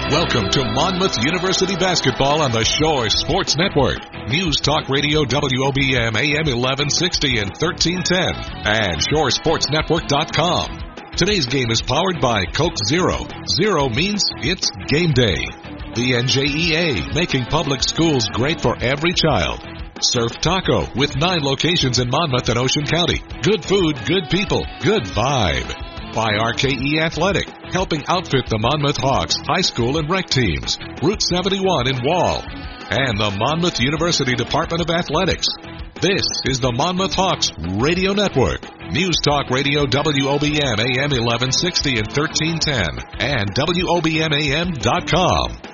Welcome to Monmouth University Basketball on the Shore Sports Network. News Talk Radio WOBM AM 1160 and 1310 and ShoreSportsNetwork.com. Today's game is powered by Coke Zero. Zero means it's game day. The NJEA, making public schools great for every child. Surf Taco, with 9 locations in Monmouth and Ocean County. Good food, good people, good vibe. By RKE Athletic, helping outfit the Monmouth Hawks high school and rec teams. Route 71 in Wall. And the Monmouth University Department of Athletics. This is the Monmouth Hawks Radio Network. News Talk Radio WOBM AM 1160 and 1310 and WOBMAM.com.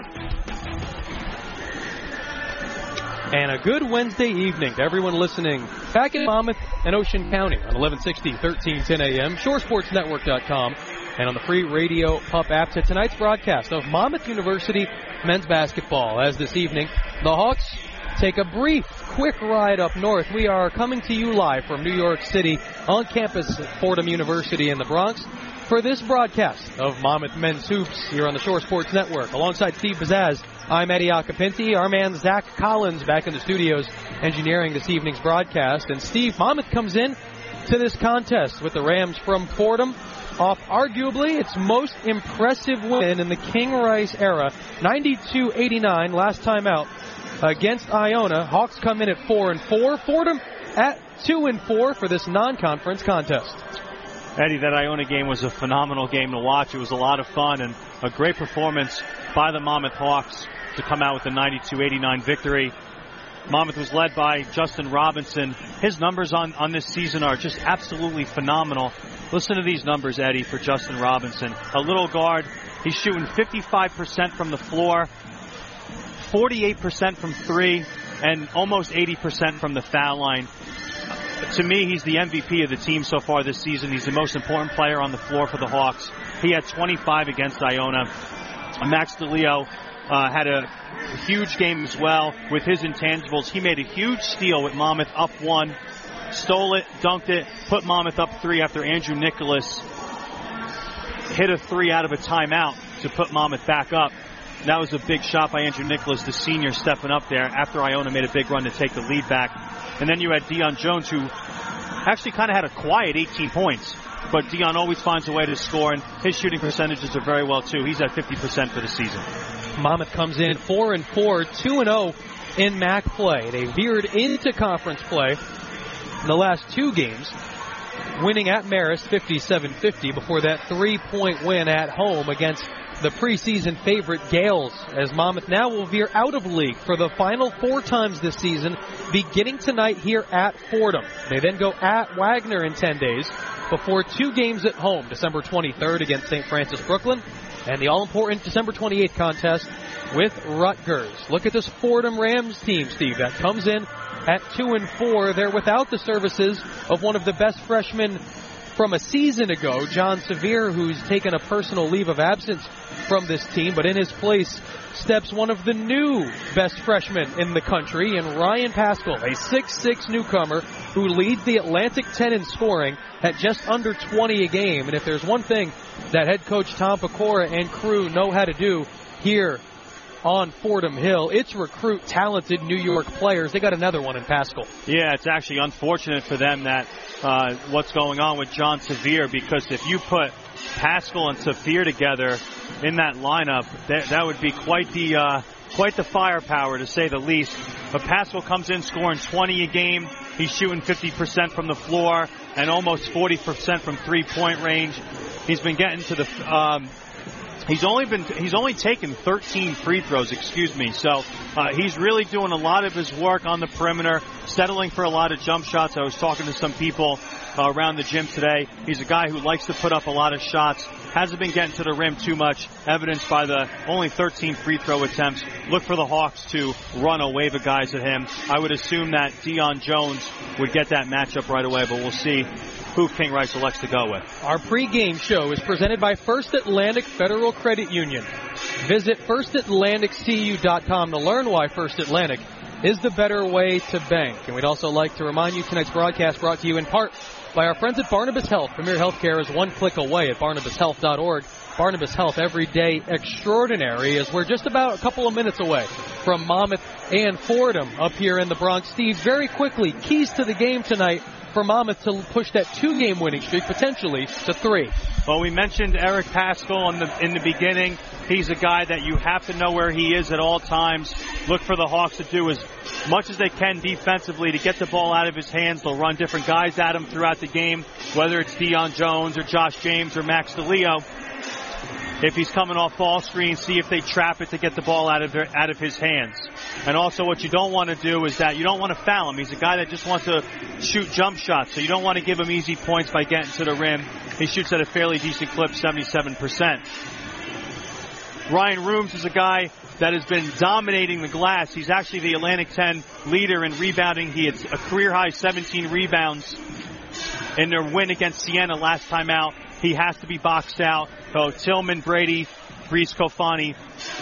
And a good Wednesday evening to everyone listening back in Monmouth and Ocean County on 1160, 1310 a.m., ShoreSportsNetwork.com, and on the free Radio Pup app to tonight's broadcast of Monmouth University men's basketball. As this evening, the Hawks take a brief, quick ride up north. We are coming to you live from New York City on campus at Fordham University in the Bronx for this broadcast of Monmouth Men's Hoops here on the Shore Sports Network. Alongside Steve Bazaz, I'm Eddie Acapinti. Our man Zach Collins back in the studios engineering this evening's broadcast. And Steve, Monmouth comes in to this contest with the Rams from Fordham off arguably its most impressive win in the King Rice era, 92-89 last time out against Iona. Hawks come in at 4-4. Fordham at 2-4 for this non-conference contest. Eddie, that Iona game was a phenomenal game to watch. It was a lot of fun and a great performance by the Monmouth Hawks to come out with a 92-89 victory. Monmouth was led by Justin Robinson. His numbers on this season are just absolutely phenomenal. Listen to these numbers, Eddie, for Justin Robinson. A little guard. He's shooting 55% from the floor, 48% from three, and almost 80% from the foul line. To me, he's the MVP of the team so far this season. He's the most important player on the floor for the Hawks. He had 25 against Iona. Max DeLeo had a huge game as well with his intangibles. He made a huge steal with Monmouth up 1, stole it, dunked it, put Monmouth up 3 after Andrew Nicholas hit a 3 out of a timeout to put Monmouth back up. That was a big shot by Andrew Nicholas, the senior, stepping up there after Iona made a big run to take the lead back. And then you had Deion Jones, who actually kind of had a quiet 18 points. But Deion always finds a way to score, and his shooting percentages are very well, too. He's at 50% for the season. Monmouth comes in 4-4, 2-0 in MAC play. They veered into conference play in the last 2 games, winning at Marist 57-50 before that 3-point win at home against the preseason favorite Gales, as Monmouth now will veer out of league for the final 4 times this season, beginning tonight here at Fordham. They then go at Wagner in 10 days before 2 games at home, December 23rd against St. Francis Brooklyn, and the all-important December 28th contest with Rutgers. Look at this Fordham Rams team, Steve, that comes in at 2-4. They're without the services of one of the best freshmen from a season ago, John Sevier, who's taken a personal leave of absence from this team, but in his place steps one of the new best freshmen in the country, and Ryan Paschal, a 6'6 newcomer who leads the Atlantic 10 in scoring at just under 20 a game. And if there's one thing that head coach Tom Pecora and crew know how to do here on Fordham Hill, it's recruit talented New York players. They got another one in Paschal. Yeah, it's actually unfortunate for them that what's going on with John Sevier, because if you put Paschal and Sevier together in that lineup, that would be quite the firepower, to say the least. But Paschal comes in scoring 20 a game. He's shooting 50% from the floor and almost 40% from three-point range. He's been getting to the He's only taken 13 free throws, So he's really doing a lot of his work on the perimeter, settling for a lot of jump shots. I was talking to some people around the gym today. He's a guy who likes to put up a lot of shots. Hasn't been getting to the rim too much, evidenced by the only 13 free throw attempts. Look for the Hawks to run a wave of guys at him. I would assume that Deion Jones would get that matchup right away, but we'll see who King Rice elects to go with. Our pregame show is presented by First Atlantic Federal Credit Union. Visit firstatlanticcu.com to learn why First Atlantic is the better way to bank. And we'd also like to remind you tonight's broadcast brought to you in part by our friends at Barnabas Health. Premier Healthcare is one click away at barnabashealth.org. Barnabas Health, everyday extraordinary, as we're just about a couple of minutes away from Monmouth and Fordham up here in the Bronx. Steve, very quickly, keys to the game tonight for Monmouth to push that 2-game winning streak potentially to 3. Well, we mentioned Eric Paschal in the beginning. He's a guy that you have to know where he is at all times. Look for the Hawks to do as much as they can defensively to get the ball out of his hands. They'll run different guys at him throughout the game, whether it's Deion Jones or Josh James or Max DeLeo. If he's coming off ball screen, see if they trap it to get the ball out of his hands. And also what you don't want to do is that you don't want to foul him. He's a guy that just wants to shoot jump shots, so you don't want to give him easy points by getting to the rim. He shoots at a fairly decent clip, 77%. Ryan Rooms is a guy that has been dominating the glass. He's actually the Atlantic 10 leader in rebounding. He had a career-high 17 rebounds in their win against Siena last time out. He has to be boxed out. So Tillman, Brady, Brees Kofani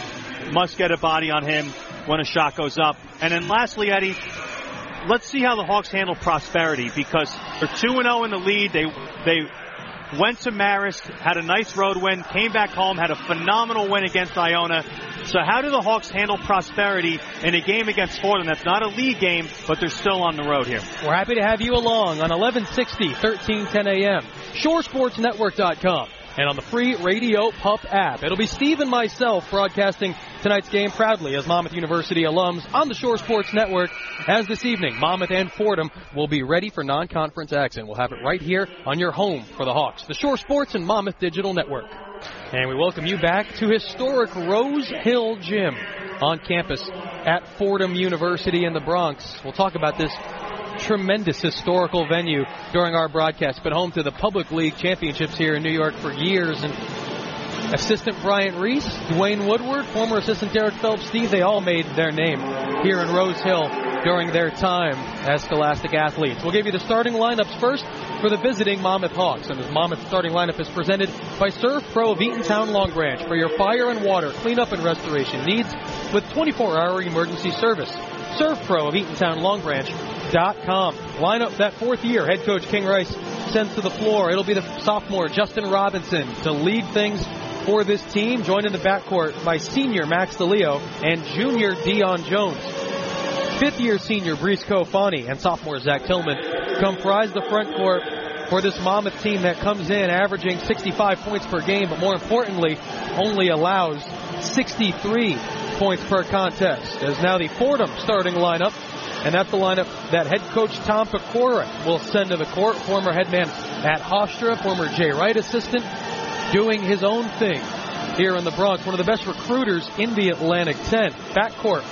must get a body on him when a shot goes up. And then lastly, Eddie, let's see how the Hawks handle Prosperity, because they're 2-0 in the lead. They went to Marist, had a nice road win, came back home, had a phenomenal win against Iona. So how do the Hawks handle Prosperity in a game against Fordham that's not a league game, but they're still on the road here? We're happy to have you along on 1160, 1310 a.m., ShoreSportsNetwork.com, and on the free Radio Pup app. It'll be Steve and myself broadcasting tonight's game proudly as Monmouth University alums on the Shore Sports Network, as this evening Monmouth and Fordham will be ready for non-conference action. We'll have it right here on your home for the Hawks, the Shore Sports and Monmouth Digital Network. And we welcome you back to historic Rose Hill Gym on campus at Fordham University in the Bronx. We'll talk about this tremendous historical venue during our broadcast. Been home to the Public League Championships here in New York for years. And assistant Bryant Reese, Dwayne Woodward, former assistant Derek Phelps, Steve, they all made their name here in Rose Hill during their time as Scholastic athletes. We'll give you the starting lineups first for the visiting Monmouth Hawks. And this Monmouth starting lineup is presented by Surf Pro of Eatontown Long Branch for your fire and water cleanup and restoration needs with 24-hour emergency service. Surf Pro of Eatontown Long Branch.com. Lineup that fourth year head coach King Rice sends to the floor. It'll be the sophomore Justin Robinson to lead things for this team, joined in the backcourt by senior Max DeLeo and junior Deion Jones. Fifth-year senior Brees Kofani and sophomore Zach Tillman comprise the front court for this Monmouth team that comes in averaging 65 points per game, but more importantly, only allows 63 points per contest. As now the Fordham starting lineup, and that's the lineup that head coach Tom Pecora will send to the court. Former headman at Hofstra, former Jay Wright assistant, doing his own thing here in the Bronx. One of the best recruiters in the Atlantic 10. Backcourt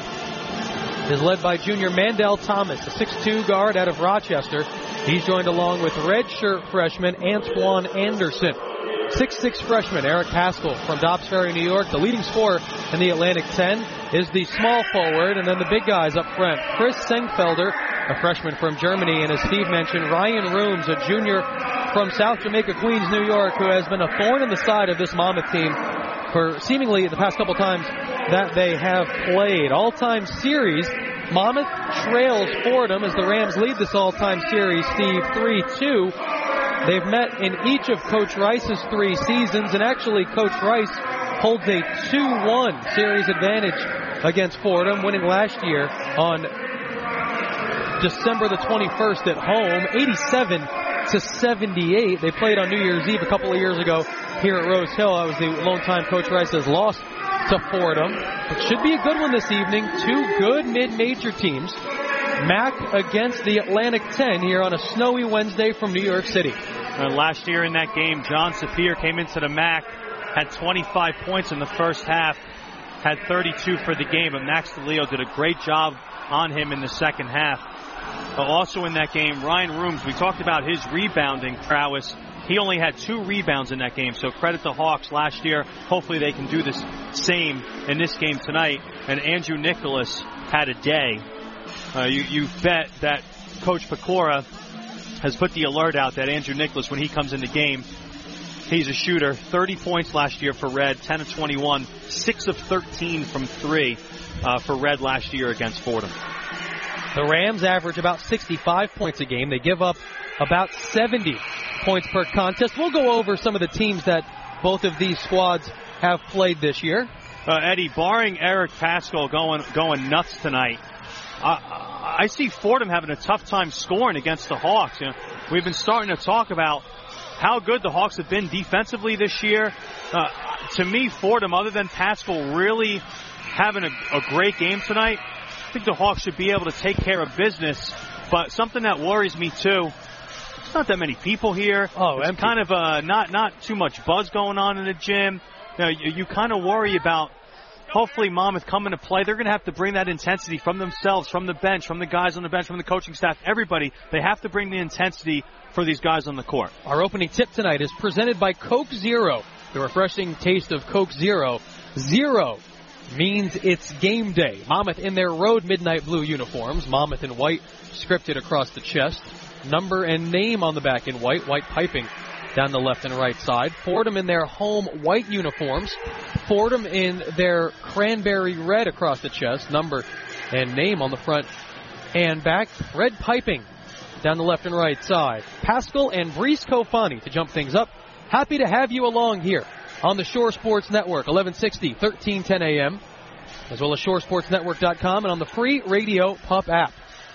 is led by junior Mandel Thomas, a 6'2 guard out of Rochester. He's joined along with redshirt freshman Antoine Anderson. 6'6 freshman Eric Paschal from Dobbs Ferry, New York. The leading scorer in the Atlantic 10 is the small forward, and then the big guys up front. Chris Sengfelder, a freshman from Germany, and as Steve mentioned, Ryan Rooms, a junior from South Jamaica, Queens, New York, who has been a thorn in the side of this Monmouth team for seemingly the past couple times that they have played. All-time series, Monmouth trails Fordham as the Rams lead this all-time series, Steve, 3-2. They've met in each of Coach Rice's 3 seasons, and actually Coach Rice holds a 2-1 series advantage against Fordham, winning last year on December the 21st at home, 87-78. They played on New Year's Eve a couple of years ago here at Rose Hill. That was the lone time Coach Rice has lost to Fordham. It should be a good one this evening. 2 good mid-major teams. MAC against the Atlantic 10 here on a snowy Wednesday from New York City. Last year in that game, John Saphir came into the MAC, had 25 points in the first half, had 32 for the game, but Max DeLeo did a great job on him in the second half. Also in that game, Ryan Rooms, we talked about his rebounding prowess. He only had 2 rebounds in that game, so credit the Hawks last year. Hopefully they can do the same in this game tonight. And Andrew Nicholas had a day. You bet that Coach Pecora has put the alert out that Andrew Nicholas, when he comes in the game, he's a shooter. 30 points last year for Red, 10 of 21, 6 of 13 from 3 for Red last year against Fordham. The Rams average about 65 points a game. They give up about 70 points per contest. We'll go over some of the teams that both of these squads have played this year. Eddie, barring Eric Paschal going nuts tonight, I see Fordham having a tough time scoring against the Hawks. We've been starting to talk about how good the Hawks have been defensively this year. To me, Fordham, other than Paschal really having a great game tonight, I think the Hawks should be able to take care of business. But something that worries me, too, there's not that many people here. It's kind of not too much buzz going on in the gym. You kind of worry about hopefully Monmouth coming to play. They're going to have to bring that intensity from themselves, from the bench, from the guys on the bench, from the coaching staff, everybody. They have to bring the intensity for these guys on the court. Our opening tip tonight is presented by Coke Zero. The refreshing taste of Coke Zero. Zero means it's game day. Monmouth in their road midnight blue uniforms. Monmouth in white, scripted across the chest. Number and name on the back in white. White piping down the left and right side. Fordham in their home white uniforms. Fordham in their cranberry red across the chest. Number and name on the front and back. Red piping down the left and right side. Paschal and Brice Kofani to jump things up. Happy to have you along here on the Shore Sports Network, 1160, 1310 a.m., as well as shoresportsnetwork.com and on the free Radio Pup app.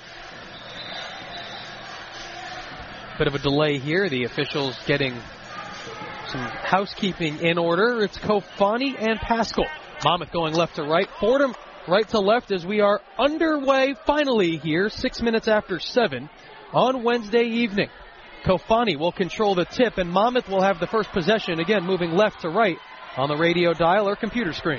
Bit of a delay here. The officials getting some housekeeping in order. It's Kofani and Paschal. Monmouth going left to right. Fordham right to left as we are underway finally here, 6 minutes after 7 on Wednesday evening. Kofani will control the tip, and Monmouth will have the first possession, again moving left to right on the radio dial or computer screen.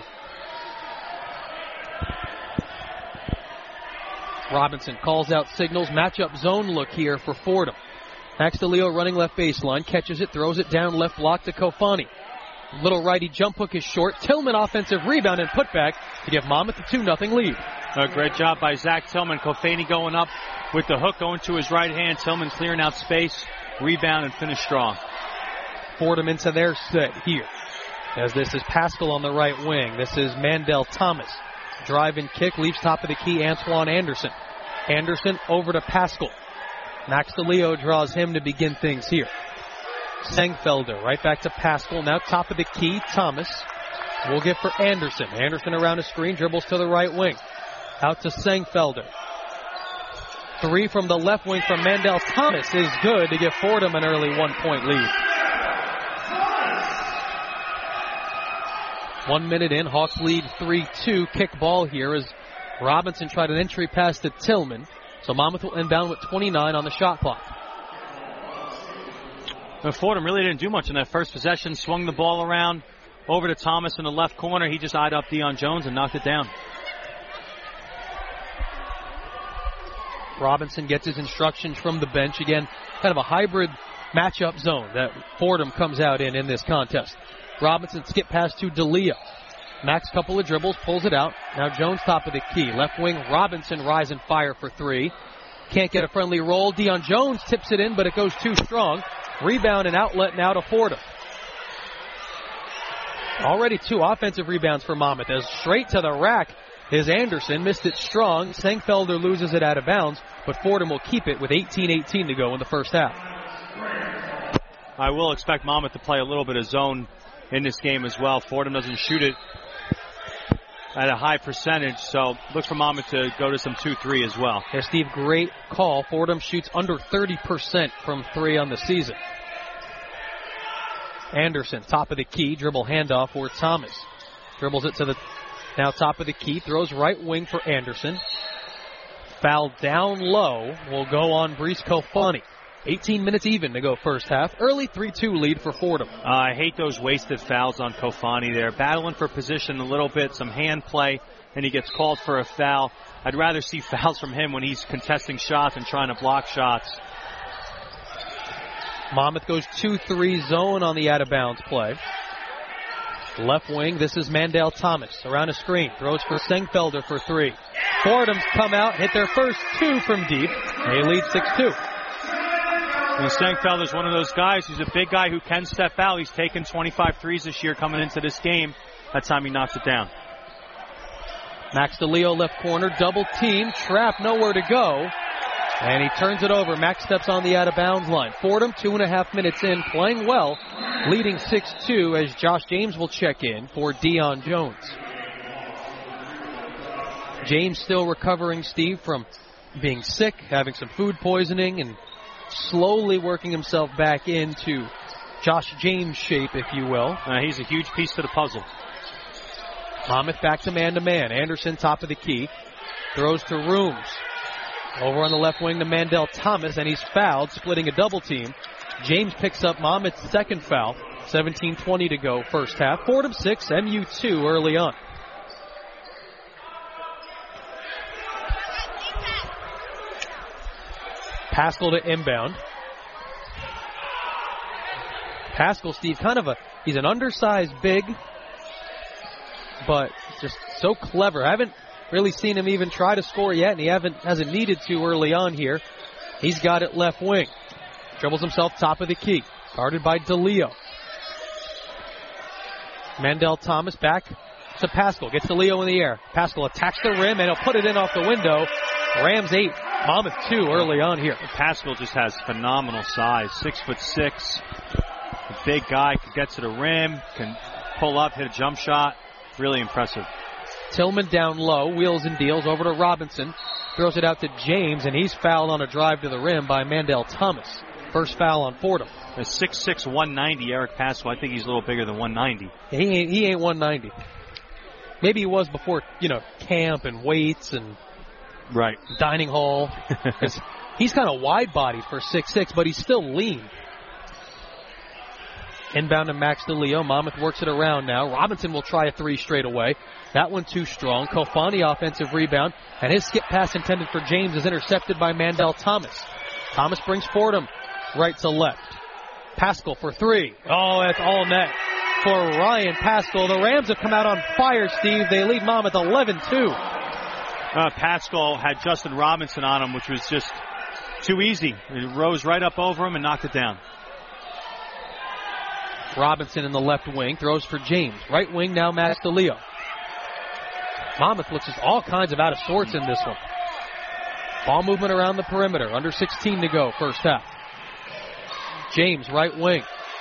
Robinson calls out signals. Matchup zone look here for Fordham. Max DeLeo running left baseline, catches it, throws it down left block to Kofani. Little righty jump hook is short. Tillman offensive rebound and putback to give Monmouth a 2-0 lead. A great job by Zach Tillman. Kofani going up with the hook going to his right hand. Tillman clearing out space, rebound and finish strong. Fordham into their set here. As this is Paschal on the right wing. This is Mandel Thomas. Drive and kick, leaves top of the key, Antoine Anderson. Anderson over to Paschal. Max DeLeo draws him to begin things here. Sengfelder right back to Paschal. Now top of the key, Thomas. Will give for Anderson. Anderson around a screen, dribbles to the right wing. Out to Sengfelder. Three from the left wing from Mandel Thomas is good to give Fordham an early 1-point lead. 1 minute in, Hawks lead 3-2. Kick ball here as Robinson tried an entry pass to Tillman. So Monmouth will inbound with 29 on the shot clock. But Fordham really didn't do much in that first possession. Swung the ball around over to Thomas in the left corner. He just eyed up Deion Jones and knocked it down. Robinson gets his instructions from the bench. Again, kind of a hybrid matchup zone that Fordham comes out in this contest. Robinson skip pass to DeLeo. Max couple of dribbles, pulls it out. Now Jones top of the key. Left wing, Robinson rise and fire for three. Can't get a friendly roll. Deion Jones tips it in, but it goes too strong. Rebound and outlet now to Fordham. Already 2 offensive rebounds for Monmouth as straight to the rack is Anderson. Missed it strong. Sengfelder loses it out of bounds, but Fordham will keep it with 18:18 to go in the first half. I will expect Monmouth to play a little bit of zone in this game as well. Fordham doesn't shoot it at a high percentage, so look for Monmouth to go to some 2-3 as well. Yeah, Steve, great call. Fordham shoots under 30% from 3 on the season. Anderson, top of the key, dribble handoff for Thomas. Dribbles it to the now top of the key, throws right wing for Anderson. Foul down low will go on Brice Kofani. 18 minutes even to go first half. Early 3-2 lead for Fordham. I hate those wasted fouls on Kofani there. Battling for position a little bit, some hand play, and he gets called for a foul. I'd rather see fouls from him when he's contesting shots and trying to block shots. Monmouth goes 2-3 zone on the out-of-bounds play. Left wing, this is Mandel Thomas. Around a screen, throws for Sengfelder for 3. Fordham's come out, hit their first 2 from deep. They lead 6-2. And Sengfelder's one of those guys who's a big guy who can step out. He's taken 25 threes this year coming into this game. That time he knocks it down. Max DeLeo left corner, double team, trap, nowhere to go. And he turns it over. Max steps on the out-of-bounds line. Fordham, 2.5 minutes in, playing well, leading 6-2 as Josh James will check in for Dion Jones. James still recovering, Steve, from being sick, having some food poisoning, and slowly working himself back into Josh James shape, if you will. He's a huge piece to the puzzle. Monmouth back to man-to-man. Anderson top of the key. Throws to Rooms. Over on the left wing to Mandel Thomas, and he's fouled, splitting a double team. James picks up Monmouth's second foul. 17:20 to go first half. Fordham 6, MU 2 early on. Pascal to inbound. Pascal, Steve, he's an undersized big, but just so clever. I haven't really seen him even try to score yet, and he hasn't needed to early on here. He's got it left wing. Dribbles himself top of the key. Guarded by DeLeo. Mandel Thomas back to Pascal. Gets DeLeo in the air. Pascal attacks the rim, and he'll put it in off the window. Rams 8, Monmouth 2 early on here. Pascal just has phenomenal size. 6'6". A big guy, can get to the rim, can pull up, hit a jump shot. Really impressive. Tillman down low, wheels and deals over to Robinson. Throws it out to James, and he's fouled on a drive to the rim by Mandel Thomas. First foul on Fordham. A 6'6", 190 Eric Pascal. I think he's a little bigger than 190. He ain't 190. Maybe he was before, camp and weights and right dining hall. Because he's kind of wide-bodied for 6'6", but he's still lean. Inbound to Max DeLeo. Monmouth works it around now. Robinson will try a three straight away. That one too strong. Kofani offensive rebound. And his skip pass intended for James is intercepted by Mandel Thomas. Thomas brings Fordham right to left. Pascal for three. Oh, that's all net for Ryan Pascal. The Rams have come out on fire, Steve. They lead Monmouth 11-2. Pascal had Justin Robinson on him, which was just too easy. He rose right up over him and knocked it down. Robinson in the left wing throws for James. Right wing now Max DeLeo. Monmouth looks just all kinds of out of sorts in this one. Ball movement around the perimeter. Under 16 to go first half. James right wing.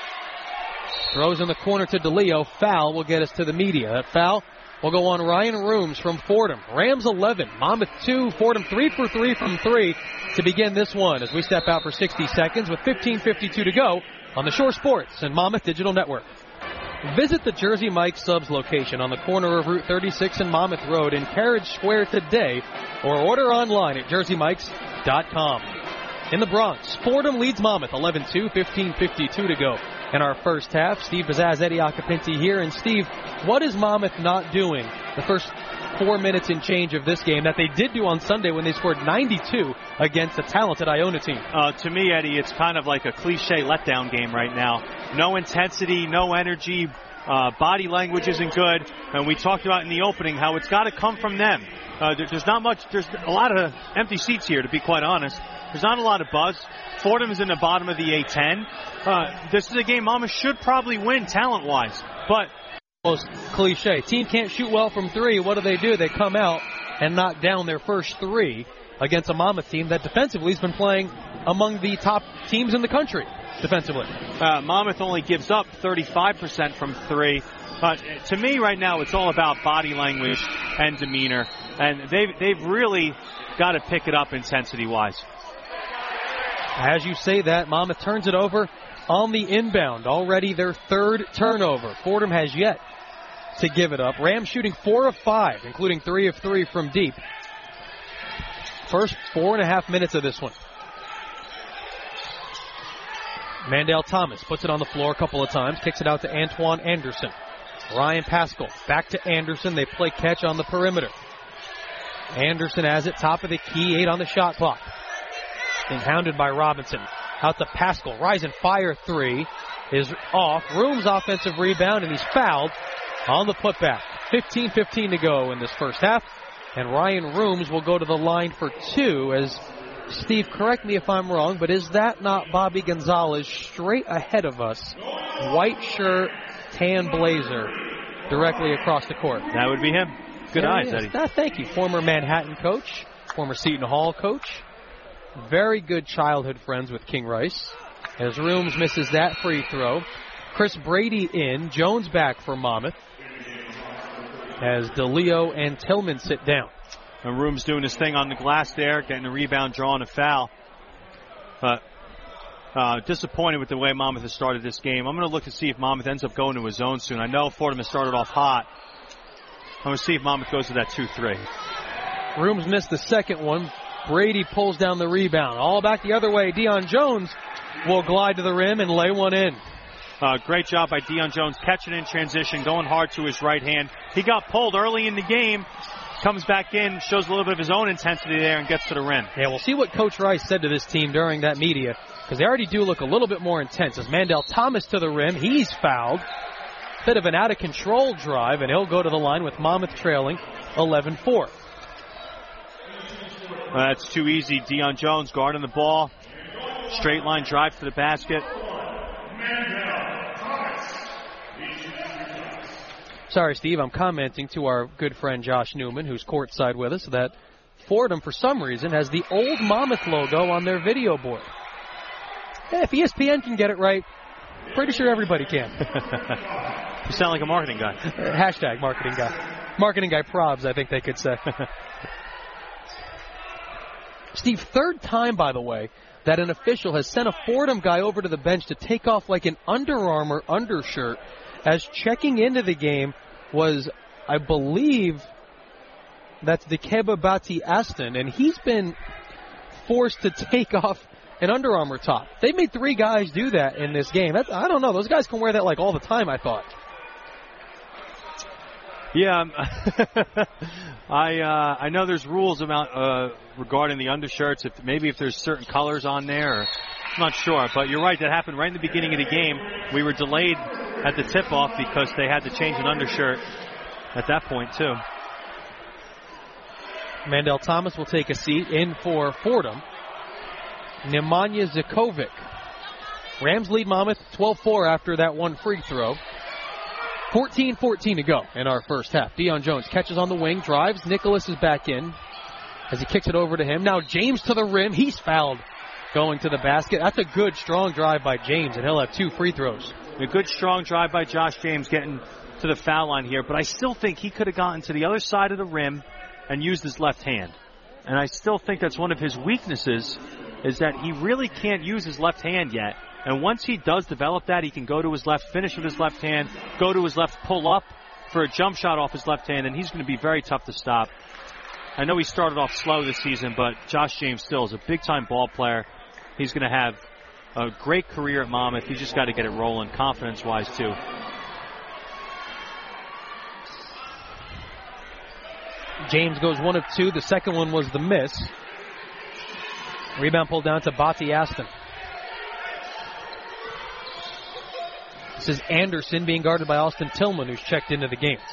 Throws in the corner to DeLeo. Foul will get us to the media. That foul will go on Ryan Rooms from Fordham. Rams 11, Monmouth 2, Fordham 3 for 3 from 3 to begin this one as we step out for 60 seconds with 15:52 to go on the Shore Sports and Monmouth Digital Network. Visit the Jersey Mike's Subs location on the corner of Route 36 and Monmouth Road in Carriage Square today or order online at jerseymikes.com. In the Bronx, Fordham leads Monmouth 11-2, 15:52 to go in our first half. Steve Bazaz, Eddie Occhipinti here. And Steve, what is Monmouth not doing the first 4 minutes and change of this game that they did do on Sunday when they scored 92 against a talented Iona team? To me, Eddie, it's kind of like a cliche letdown game right now. No intensity, no energy, body language isn't good. And we talked about in the opening how it's got to come from them. There's not much, there's a lot of empty seats here, to be quite honest. There's not a lot of buzz. Fordham is in the bottom of the A10. This is a game Monmouth should probably win talent-wise, but most cliche. Team can't shoot well from three. What do? They come out and knock down their first three against a Monmouth team that defensively has been playing among the top teams in the country defensively. Monmouth only gives up 35% from three. But to me right now, it's all about body language and demeanor. And they've really got to pick it up intensity-wise. As you say that, Monmouth turns it over on the inbound. Already their third turnover. Fordham has yet to give it up. Rams shooting 4 of 5, including 3 of 3 from deep. First 4.5 minutes of this one. Mandel Thomas puts it on the floor a couple of times, kicks it out to Antoine Anderson. Ryan Pascal back to Anderson. They play catch on the perimeter. Anderson has it, top of the key, 8 on the shot clock. Being hounded by Robinson. Out to Pascal. Rise and fire three is off. Rooms offensive rebound, and he's fouled on the putback. 15:15 to go in this first half. And Ryan Rooms will go to the line for 2 as, Steve, correct me if I'm wrong, but is that not Bobby Gonzalez straight ahead of us? White shirt, tan blazer, directly across the court. That would be him. Good eyes, Eddie. Thank you. Former Manhattan coach, former Seton Hall coach. Very good childhood friends with King Rice. As Rooms misses that free throw. Chris Brady in. Jones back for Monmouth. As DeLeo and Tillman sit down. And Rooms doing his thing on the glass there, getting a rebound, drawing a foul. But disappointed with the way Monmouth has started this game. I'm going to look to see if Monmouth ends up going to a zone soon. I know Fordham has started off hot. I'm going to see if Monmouth goes to that 2-3. Rooms missed the second one. Brady pulls down the rebound. All back the other way. Deion Jones will glide to the rim and lay one in. Great job by Deion Jones, catching in transition, going hard to his right hand. He got pulled early in the game, comes back in, shows a little bit of his own intensity there, and gets to the rim. Yeah, we'll see what Coach Rice said to this team during that media, because they already do look a little bit more intense. As Mandel Thomas to the rim, he's fouled. Bit of an out-of-control drive, and he'll go to the line with Monmouth trailing 11-4. That's too easy. Deion Jones guarding the ball. Straight line drive to the basket. Sorry, Steve, I'm commenting to our good friend Josh Newman, who's courtside with us, that Fordham, for some reason, has the old Monmouth logo on their video board. If ESPN can get it right, pretty sure everybody can. You sound like a marketing guy. Hashtag marketing guy. Marketing guy probs, I think they could say. Steve, third time, by the way, that an official has sent a Fordham guy over to the bench to take off like an Under Armour undershirt, as checking into the game was, I believe, that's Dikeba Bati Aston, and he's been forced to take off an Under Armour top. They made 3 guys do that in this game. I don't know. Those guys can wear that like all the time, I thought. Yeah, I know there's rules about regarding the undershirts. If there's certain colors on there, I'm not sure. But you're right, that happened right in the beginning of the game. We were delayed at the tip-off because they had to change an undershirt at that point too. Mandel Thomas will take a seat in for Fordham. Nemanja Zikovic. Rams lead Monmouth 12-4 after that one free throw. 14-14 to go in our first half. Deion Jones catches on the wing, drives. Nicholas is back in as he kicks it over to him. Now James to the rim. He's fouled going to the basket. That's a good, strong drive by James, and he'll have 2 free throws. A good, strong drive by Josh James getting to the foul line here, but I still think he could have gotten to the other side of the rim and used his left hand. And I still think that's one of his weaknesses, is that he really can't use his left hand yet. And once he does develop that, he can go to his left, finish with his left hand, go to his left, pull up for a jump shot off his left hand, and he's going to be very tough to stop. I know he started off slow this season, but Josh James still is a big-time ball player. He's going to have a great career at Monmouth. He's just got to get it rolling, confidence-wise, too. James goes 1 of 2. The second one was the miss. Rebound pulled down to Bati Aston. This is Anderson being guarded by Austin Tillman, who's checked into the game.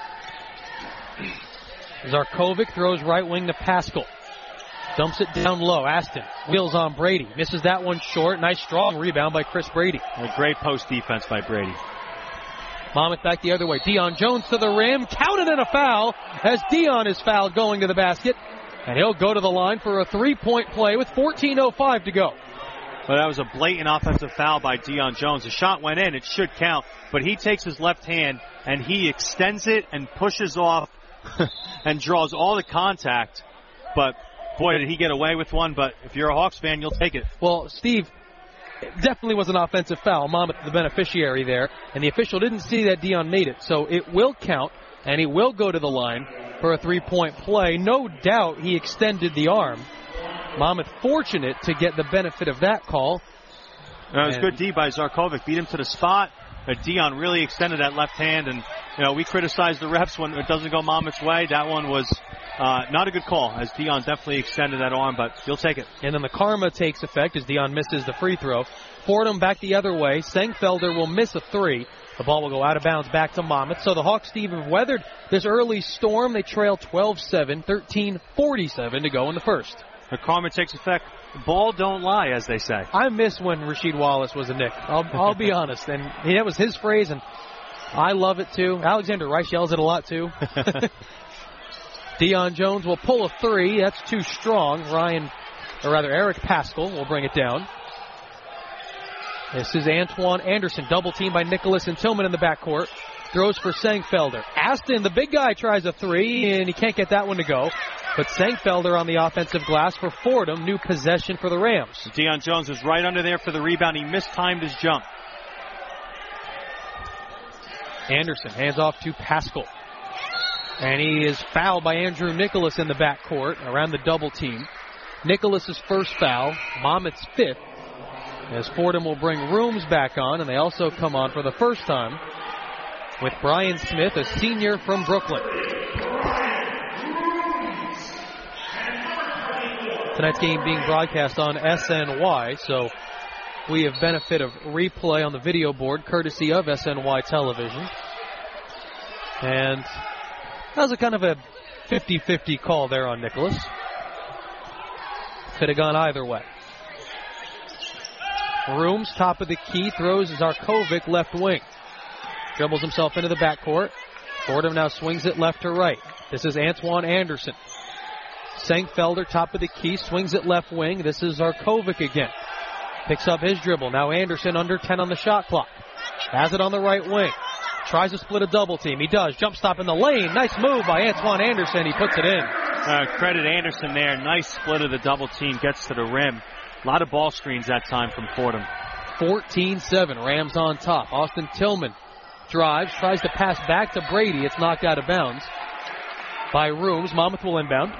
Zarkovic throws right wing to Pascal. Dumps it down low. Aston wheels on Brady. Misses that one short. Nice strong rebound by Chris Brady. A great post defense by Brady. Monmouth back the other way. Deion Jones to the rim. Counted in a foul as Deion is fouled going to the basket. And he'll go to the line for a 3-point play with 14:05 to go. Well, that was a blatant offensive foul by Deion Jones. The shot went in. It should count. But he takes his left hand and he extends it and pushes off and draws all the contact. But, boy, did he get away with one. But if you're a Hawks fan, you'll take it. Well, Steve, it definitely was an offensive foul. Monmouth the beneficiary there. And the official didn't see that Deion made it. So it will count, and he will go to the line for a 3-point play. No doubt he extended the arm. Monmouth fortunate to get the benefit of that call. It was good D by Zarkovic. Beat him to the spot. But Deion really extended that left hand. And, we criticize the refs when it doesn't go Monmouth's way. That one was not a good call, as Deion definitely extended that arm, but you'll take it. And then the karma takes effect as Deion misses the free throw. Fordham back the other way. Sengfelder will miss a 3. The ball will go out of bounds back to Monmouth. So the Hawks, Steve, have weathered this early storm. They trail 12-7, 13:47 to go in the first. The karma takes effect. The ball don't lie, as they say. I miss when Rasheed Wallace was a Knick. I'll be honest. And that was his phrase, and I love it too. Alexander Rice yells it a lot too. Deion Jones will pull a three. That's too strong. Eric Paschal will bring it down. This is Antoine Anderson, double team by Nicholas and Tillman in the backcourt. Throws for Sengfelder. Aston, the big guy, tries a three, and he can't get that one to go. But Sengfelder on the offensive glass for Fordham. New possession for the Rams. Deion Jones was right under there for the rebound. He mistimed his jump. Anderson hands off to Paschal. And he is fouled by Andrew Nicholas in the backcourt around the double team. Nicholas's first foul, Monmouth's fifth, as Fordham will bring Rooms back on, and they also come on for the first time with Brian Smith, a senior from Brooklyn. Tonight's game being broadcast on SNY, so we have benefit of replay on the video board, courtesy of SNY Television. And that was a kind of a 50-50 call there on Nicholas. Could have gone either way. Rooms, top of the key, throws Zarkovic left wing. Dribbles himself into the backcourt. Fordham now swings it left to right. This is Antoine Anderson. Sengfelder, top of the key, swings it left wing. This is Zarkovic again. Picks up his dribble. Now Anderson under 10 on the shot clock. Has it on the right wing. Tries to split a double team. He does. Jump stop in the lane. Nice move by Antoine Anderson. He puts it in. Credit Anderson there. Nice split of the double team. Gets to the rim. A lot of ball screens that time from Fordham. 14-7. Rams on top. Austin Tillman drives. Tries to pass back to Brady. It's knocked out of bounds by Rooms. Monmouth will inbound.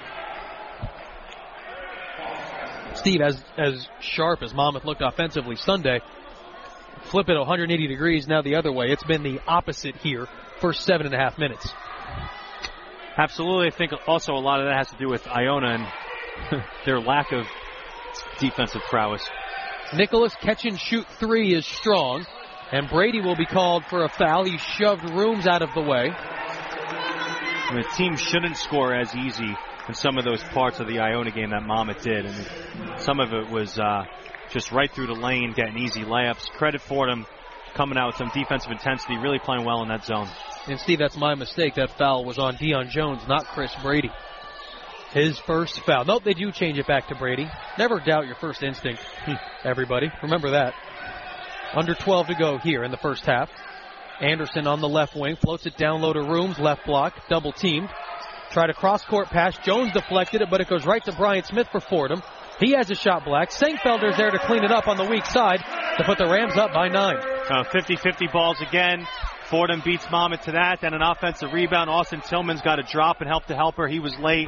Steve, as sharp as Monmouth looked offensively Sunday, flip it 180 degrees now the other way. It's been the opposite here for 7.5 minutes. Absolutely. I think also a lot of that has to do with Iona and their lack of defensive prowess. Nicholas catch and shoot three is strong, and Brady will be called for a foul. He shoved Rooms out of the way. The team shouldn't score as easy in some of those parts of the Iona game that Monmouth did. And some of it was just right through the lane, getting easy layups. Credit Fordham coming out with some defensive intensity, really playing well in that zone. And Steve, that's my mistake. That foul was on Deion Jones, not Chris Brady. His first foul. Nope, they do change it back to Brady. Never doubt your first instinct, everybody. Remember that. Under 12 to go here in the first half. Anderson on the left wing, floats it down low to Rooms, left block, double teamed. Tried a cross-court pass. Jones deflected it, but it goes right to Brian Smith for Fordham. He has a shot block. Sengfelder's there to clean it up on the weak side to put the Rams up by 9. 50-50 balls again. Fordham beats Monmouth to that. Then an offensive rebound. Austin Tillman's got a drop and help the helper. He was late.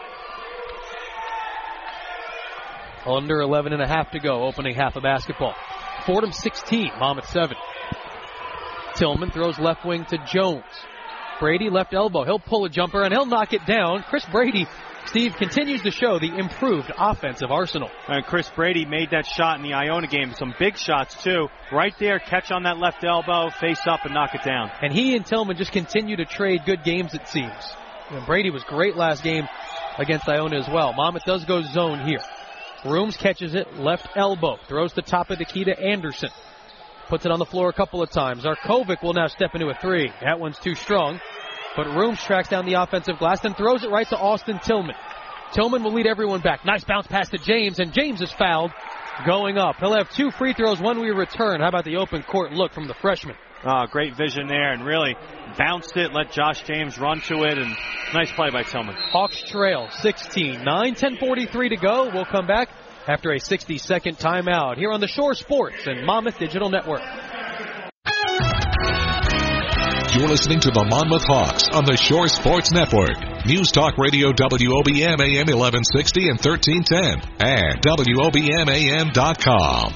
Under 11.5 to go, opening half of basketball. Fordham 16, Monmouth 7. Tillman throws left wing to Jones. Brady left elbow. He'll pull a jumper and he'll knock it down. Chris Brady, Steve, continues to show the improved offensive arsenal. And Chris Brady made that shot in the Iona game. Some big shots, too. Right there, catch on that left elbow, face up, and knock it down. And he and Tillman just continue to trade good games, it seems. And Brady was great last game against Iona as well. Monmouth does go zone here. Rooms catches it, left elbow. Throws the top of the key to Anderson. Puts it on the floor a couple of times. Zarkovic will now step into a three. That one's too strong. But Rooms tracks down the offensive glass, then throws it right to Austin Tillman. Tillman will lead everyone back. Nice bounce pass to James, and James is fouled going up. He'll have 2 free throws when we return. How about the open court look from the freshman? Great vision there, and really bounced it, let Josh James run to it, and nice play by Tillman. Hawks trail 16-9, 10:43 to go. We'll come back after a 60-second timeout here on the Shore Sports and Monmouth Digital Network. You're listening to the Monmouth Hawks on the Shore Sports Network. News Talk Radio WOBM AM 1160 and 1310 and WOBMAM.com.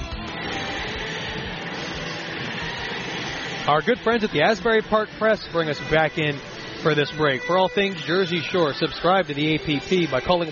Our good friends at the Asbury Park Press bring us back in for this break. For all things Jersey Shore, subscribe to the APP by calling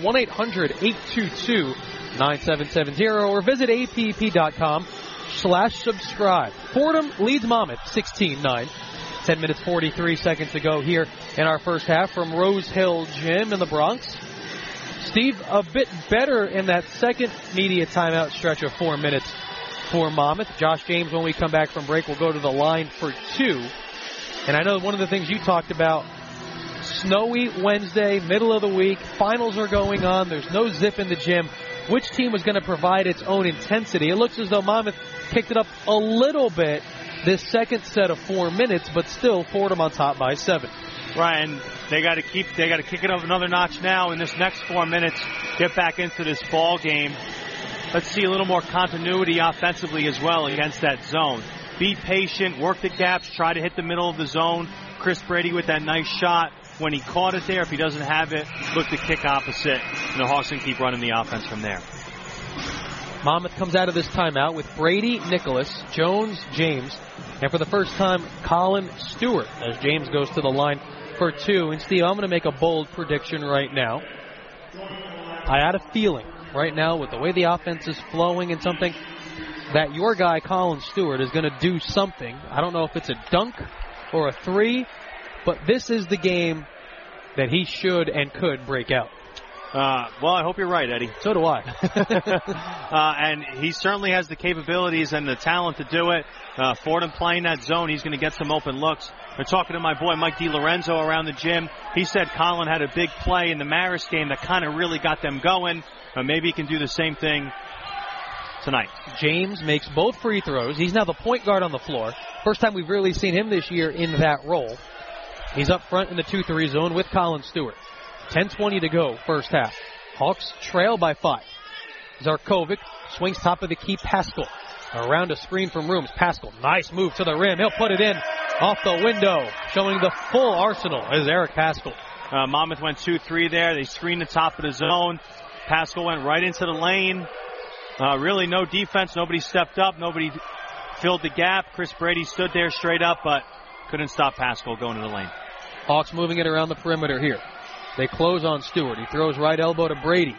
1-800-822-9770 or visit app.com/subscribe. Fordham leads Monmouth 16-9. 10 minutes 43 seconds to go here in our first half from Rose Hill Gym in the Bronx. Steve, a bit better in that second media timeout stretch of 4 minutes for Monmouth. Josh James, when we come back from break, will go to the line for 2. And I know one of the things you talked about Snowy Wednesday, middle of the week. Finals are going on. There's no zip in the gym. Which team was going to provide its own intensity? It looks as though Monmouth picked it up a little bit this second set of 4 minutes, but still Fordham on top by 7. Right, and they got to kick it up another notch now in this next 4 minutes, get back into this ball game. Let's see a little more continuity offensively as well against that zone. Be patient, work the gaps, try to hit the middle of the zone. Chris Brady with that nice shot. When he caught it there, if he doesn't have it, look to kick opposite, and the Hawks can keep running the offense from there. Monmouth comes out of this timeout with Brady, Nicholas, Jones, James, and for the first time, Colin Stewart, as James goes to the line for 2. And Steve, I'm going to make a bold prediction right now. I had a feeling right now with the way the offense is flowing and something that your guy, Colin Stewart, is going to do something. I don't know if it's a dunk or a 3, but this is the game that he should and could break out. Well, I hope you're right, Eddie. So do I. And he certainly has the capabilities and the talent to do it. Fordham playing that zone, he's going to get some open looks. We're talking to my boy Mike DiLorenzo around the gym. He said Colin had a big play in the Marist game that kind of really got them going. Maybe he can do the same thing tonight. James makes both free throws. He's now the point guard on the floor. First time we've really seen him this year in that role. He's up front in the 2-3 zone with Colin Stewart. 10:20 to go, first half. Hawks trail by 5. Zarkovic swings top of the key. Pascal around a screen from Rooms. Pascal, nice move to the rim. He'll put it in off the window. Showing the full arsenal is Eric Pascal. Monmouth went 2-3 there. They screened the top of the zone. Pascal went right into the lane. Really no defense. Nobody stepped up. Nobody filled the gap. Chris Brady stood there straight up, but couldn't stop Pascal going to the lane. Hawks moving it around the perimeter here. They close on Stewart. He throws right elbow to Brady.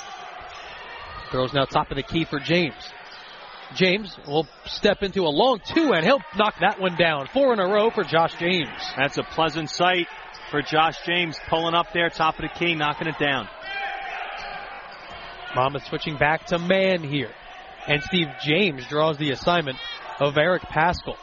Throws now top of the key for James. James will step into a long 2, and he'll knock that one down. 4 in a row for Josh James. That's a pleasant sight for Josh James, pulling up there, top of the key, knocking it down. Monmouth switching back to man here. And Steve James draws the assignment of Eric Pascal.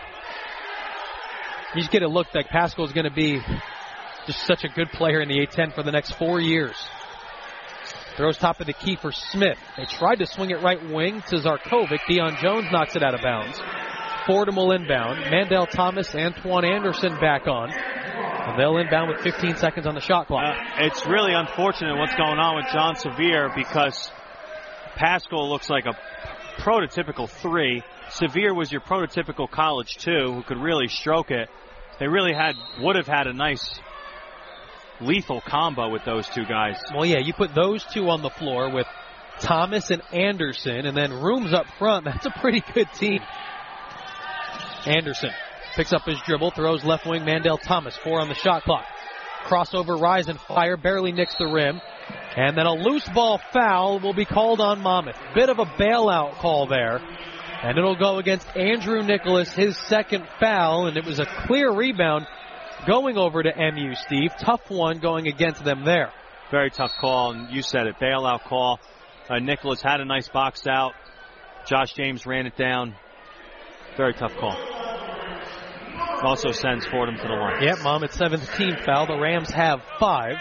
You just get a look like Pascal's going to be just such a good player in the A-10 for the next 4 years. Throws top of the key for Smith. They tried to swing it right wing to Zarkovic. Deion Jones knocks it out of bounds. Fordham will inbound. Mandel Thomas, Antoine Anderson back on. And they'll inbound with 15 seconds on the shot clock. It's really unfortunate what's going on with John Sevier because Pascal looks like a prototypical 3. Sevier was your prototypical college 2 who could really stroke it. They really would have had a nice lethal combo with those two guys. Well, yeah, you put those two on the floor with Thomas and Anderson, and then Rooms up front. That's a pretty good team. Anderson picks up his dribble, throws left wing Mandel Thomas. 4 on the shot clock. Crossover, rise and fire, barely nicks the rim. And then a loose ball foul will be called on Monmouth. Bit of a bailout call there. And it'll go against Andrew Nicholas, his second foul, and it was a clear rebound going over to MU, Steve. Tough one going against them there. Very tough call, and you said it, bailout call. Nicholas had a nice box out. Josh James ran it down. Very tough call. Also sends Fordham to the line. Yep, Monmouth's 7th team foul. The Rams have 5.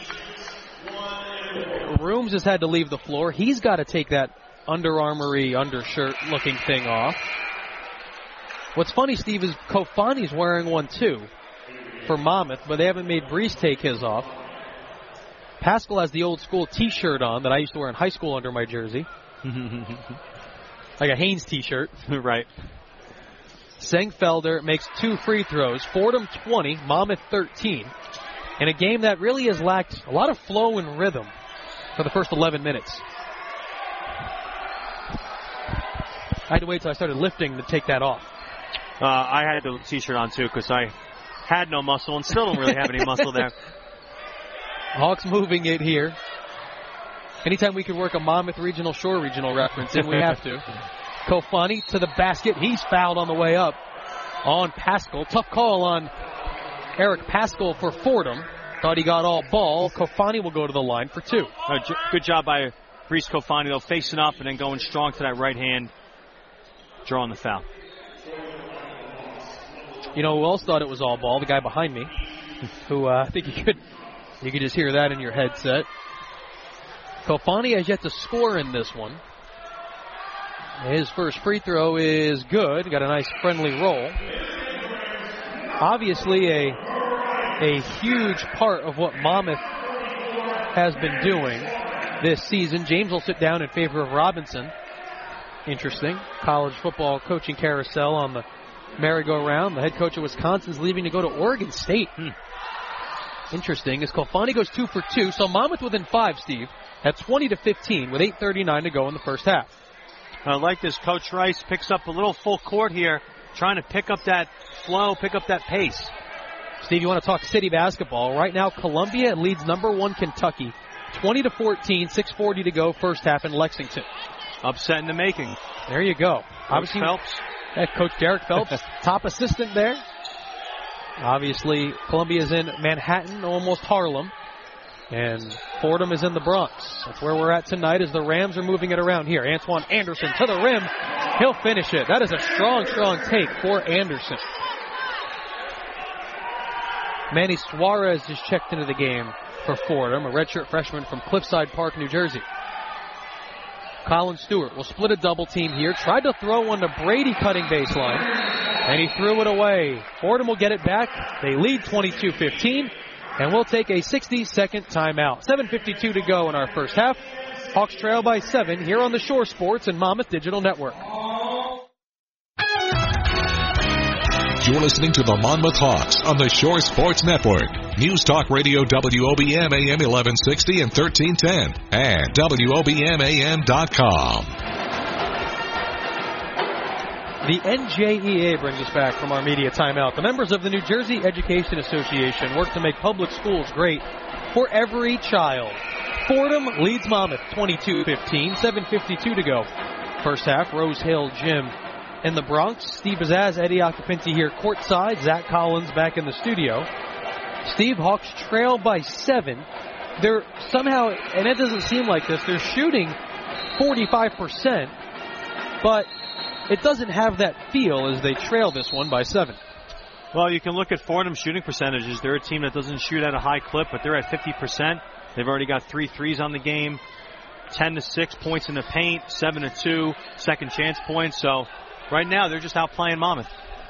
Rooms has had to leave the floor. He's got to take that Under Armour-y undershirt looking thing off. What's funny, Steve, is Kofani's wearing one too for Monmouth, but they haven't made Brees take his off. Pascal has the old school t-shirt on that I used to wear in high school under my jersey. Like a Hanes t-shirt. Right. Sengfelder makes 2 free throws. Fordham 20, Monmouth 13. In a game that really has lacked a lot of flow and rhythm for the first 11 minutes. I had to wait till I started lifting to take that off. I had the t-shirt on too because I had no muscle and still don't really have any muscle there. Hawks moving it here. Anytime we can work a Monmouth Regional Shore Regional reference in, we have to. Kofani to the basket. He's fouled on the way up on Pascal. Tough call on Eric Pascal for Fordham. Thought he got all ball. Kofani will go to the line for 2. Good job by Brees Kofani, though, facing up and then going strong to that right hand, drawing the foul. You know who else thought it was all ball? The guy behind me. who I think you could just hear that in your headset. Kofani has yet to score in this one. His first free throw is good. Got a nice friendly roll. Obviously a huge part of what Monmouth has been doing this season. James will sit down in favor of Robinson. Interesting. College football coaching carousel on the merry-go-round. The head coach of Wisconsin's leaving to go to Oregon State. Interesting. As Kofani goes 2 for 2. So Monmouth within 5, Steve, at 20-15 with 8:39 to go in the first half. I like this. Coach Rice picks up a little full court here, trying to pick up that flow, pick up that pace. Steve, you want to talk city basketball. Right now, Columbia leads number 1 Kentucky 20-14, 6:40 to go first half in Lexington. Upset in the making. There you go. Coach Phelps. Coach Derek Phelps, top assistant there. Obviously, Columbia's in Manhattan, almost Harlem. And Fordham is in the Bronx. That's where we're at tonight as the Rams are moving it around here. Antoine Anderson to the rim. He'll finish it. That is a strong, strong take for Anderson. Manny Suarez just checked into the game for Fordham, a redshirt freshman from Cliffside Park, New Jersey. Colin Stewart will split a double team here. Tried to throw one to Brady cutting baseline, and he threw it away. Fordham will get it back. They lead 22-15, and we'll take a 60-second timeout. 7:52 to go in our first half. Hawks trail by 7 here on the Shore Sports and Monmouth Digital Network. You're listening to the Monmouth Hawks on the Shore Sports Network. News Talk Radio WOBM AM 1160 and 1310 and WOBMAM.com. The NJEA brings us back from our media timeout. The members of the New Jersey Education Association work to make public schools great for every child. Fordham leads Monmouth 22-15, 7:52 to go. First half, Rose Hill Gym in the Bronx. Steve Bazaz, Eddie Occhipinti here courtside. Zach Collins back in the studio. Steve, Hawks trail by 7. They're somehow, and it doesn't seem like this, they're shooting 45%, but it doesn't have that feel as they trail this one by 7. Well, you can look at Fordham's shooting percentages. They're a team that doesn't shoot at a high clip, but they're at 50%. They've already got 3 threes on the game, 10-6 points in the paint, 7-2 second chance points. So right now they're just outplaying Monmouth.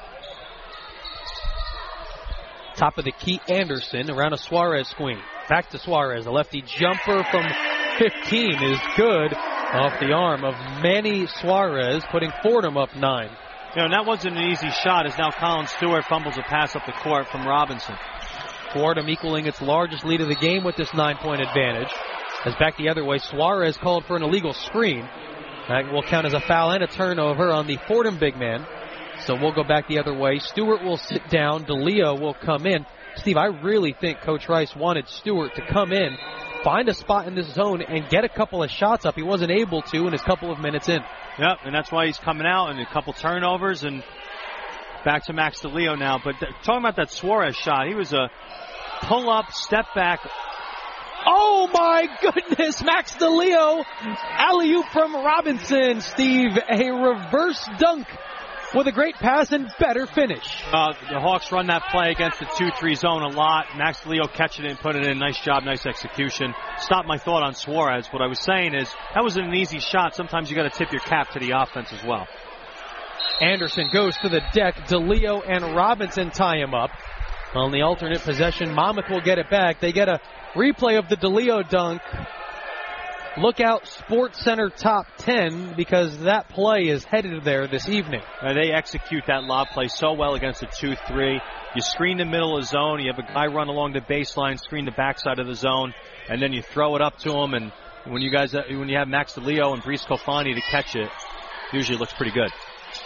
Top of the key, Anderson around a Suarez screen. Back to Suarez. The lefty jumper from 15 is good off the arm of Manny Suarez, putting Fordham up 9. You know, that wasn't an easy shot as now Colin Stewart fumbles a pass up the court from Robinson. Fordham equaling its largest lead of the game with this 9-point advantage. As back the other way, Suarez called for an illegal screen. That will count as a foul and a turnover on the Fordham big man. So we'll go back the other way. Stewart will sit down. DeLeo will come in. Steve, I really think Coach Rice wanted Stewart to come in, find a spot in this zone, and get a couple of shots up. He wasn't able to in his couple of minutes in. Yep, and that's why he's coming out, and a couple turnovers, and back to Max DeLeo now. But talking about that Suarez shot, he was a pull-up, step back. Oh, my goodness, Max DeLeo. Alley-oop from Robinson. Steve, a reverse dunk with a great pass and better finish. The Hawks run that play against the 2-3 zone a lot. Max DeLeo catching it and put it in. Nice job, nice execution. Stopped my thought on Suarez. What I was saying is that wasn't an easy shot. Sometimes you got to tip your cap to the offense as well. Anderson goes to the deck. DeLeo and Robinson tie him up. On the alternate possession, Monmouth will get it back. They get a replay of the DeLeo dunk. Look out, Sports Center Top 10, because that play is headed there this evening. They execute that lob play so well against a 2-3. You screen the middle of the zone. You have a guy run along the baseline, screen the backside of the zone, and then you throw it up to him. And when you have Max DeLeo and Brice Kofani to catch it, usually looks pretty good.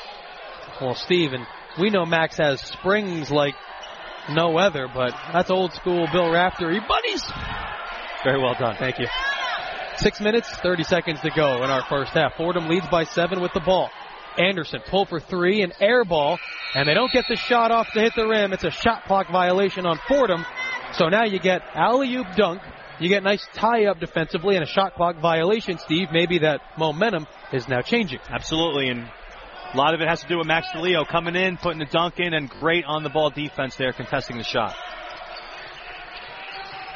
Well, Steven, we know Max has springs like no other, but that's old school Bill Raftery. Buddies! Very well done. Thank you. 6 minutes, 30 seconds to go in our first half. Fordham leads by 7 with the ball. Anderson pull for 3, an air ball, and they don't get the shot off to hit the rim. It's a shot clock violation on Fordham. So now you get alley-oop dunk. You get nice tie-up defensively and a shot clock violation, Steve. Maybe that momentum is now changing. Absolutely, and a lot of it has to do with Max DeLeo coming in, putting the dunk in, and great on-the-ball defense there, contesting the shot.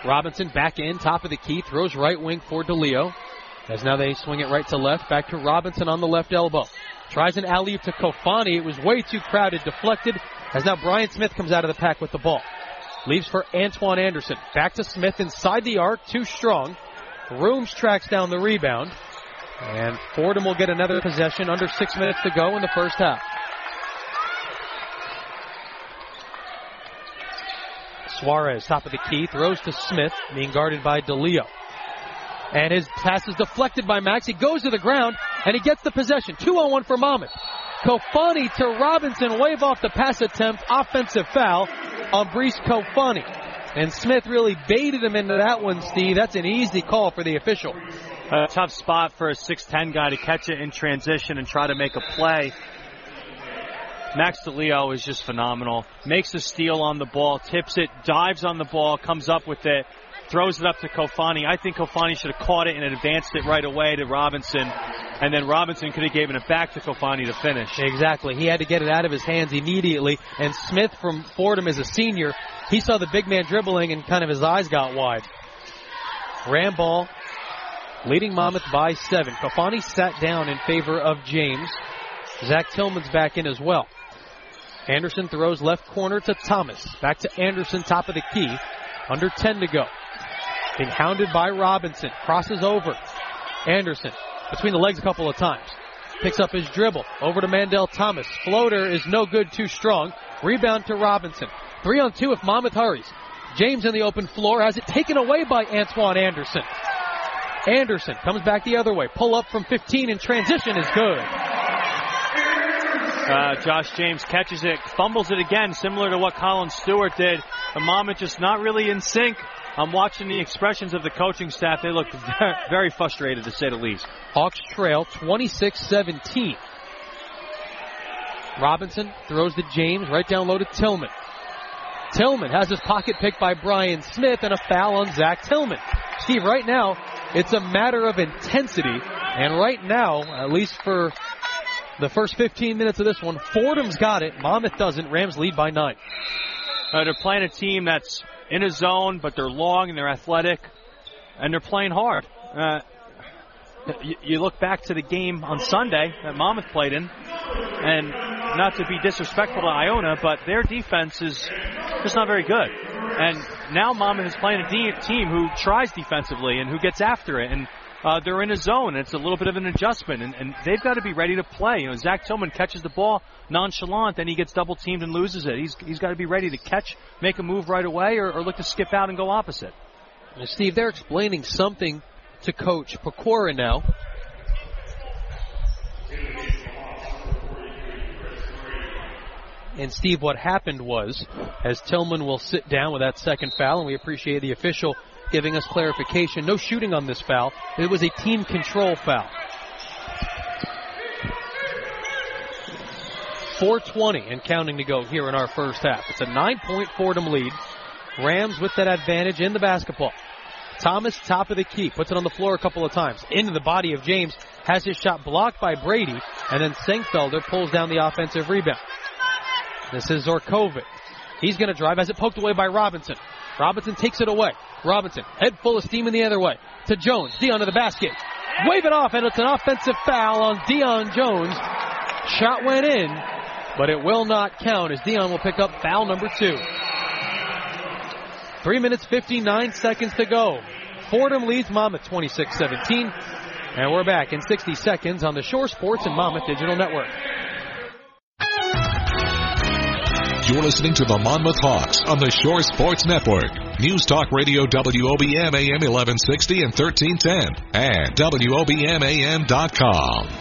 Robinson back in, top of the key, throws right wing for DeLeo. As now they swing it right to left, back to Robinson on the left elbow. Tries an alley-oop to Kofani. It was way too crowded, deflected, as now Brian Smith comes out of the pack with the ball. Leaves for Antoine Anderson. Back to Smith inside the arc, too strong. Rooms tracks down the rebound. And Fordham will get another possession, under 6 minutes to go in the first half. Suarez, top of the key, throws to Smith, being guarded by DeLeo. And his pass is deflected by Max. He goes to the ground, and he gets the possession. 2-on-1 for Monmouth. Kofani to Robinson, wave off the pass attempt, offensive foul on Brees Kofani. And Smith really baited him into that one, Steve. That's an easy call for the official. A tough spot for a 6'10 guy to catch it in transition and try to make a play. Max DeLeo is just phenomenal. Makes a steal on the ball, tips it, dives on the ball, comes up with it, throws it up to Kofani. I think Kofani should have caught it and advanced it right away to Robinson. And then Robinson could have given it back to Kofani to finish. Exactly. He had to get it out of his hands immediately. And Smith from Fordham is a senior. He saw the big man dribbling and kind of his eyes got wide. Ramball leading Monmouth by 7. Kofani sat down in favor of James. Zach Tillman's back in as well. Anderson throws left corner to Thomas. Back to Anderson, top of the key. Under 10 to go. Being hounded by Robinson. Crosses over. Anderson between the legs a couple of times. Picks up his dribble. Over to Mandel Thomas. Floater is no good, too strong. Rebound to Robinson. 3-on-2 if Monmouth hurries. James in the open floor has it taken away by Antoine Anderson. Anderson comes back the other way. Pull up from 15 in transition is good. Josh James catches it, fumbles it again, similar to what Colin Stewart did. The Monmouth just not really in sync. I'm watching the expressions of the coaching staff. They look very frustrated, to say the least. Hawks trail 26-17. Robinson throws to James, right down low to Tillman. Tillman has his pocket picked by Brian Smith and a foul on Zach Tillman. Steve, right now, it's a matter of intensity. And right now, at least for the first 15 minutes of this one, Fordham's got it. Monmouth doesn't. Rams lead by 9. They're playing a team that's in a zone, but they're long and they're athletic, and they're playing hard. You look back to the game on Sunday that Monmouth played in, and not to be disrespectful to Iona, but their defense is just not very good. And now Monmouth is playing a team who tries defensively and who gets after it, and they're in a zone. It's a little bit of an adjustment, and they've got to be ready to play. You know, Zach Tillman catches the ball nonchalant, then he gets double teamed and loses it. He's got to be ready to catch, make a move right away, or look to skip out and go opposite. Now, Steve, they're explaining something to Coach Pecora now. And Steve, what happened was, as Tillman will sit down with that second foul, and we appreciate the official giving us clarification. No shooting on this foul. It was a team control foul. 4:20 and counting to go here in our first half. It's a 9-point Fordham lead. Rams with that advantage in the basketball. Thomas, top of the key, puts it on the floor a couple of times. Into the body of James, has his shot blocked by Brady, and then Senkfelder pulls down the offensive rebound. This is Zorkovic. He's going to drive, has it poked away by Robinson. Robinson takes it away. Robinson, head full of steam in the other way. To Jones, Dion to the basket. Wave it off, and it's an offensive foul on Dion Jones. Shot went in, but it will not count as Dion will pick up foul number 2. 3 minutes, 59 seconds to go. Fordham leads Monmouth 26-17. And we're back in 60 seconds on the Shore Sports and Monmouth Digital Network. You're listening to the Monmouth Hawks on the Shore Sports Network. News Talk Radio WOBM AM 1160 and 1310 and WOBMAM.com.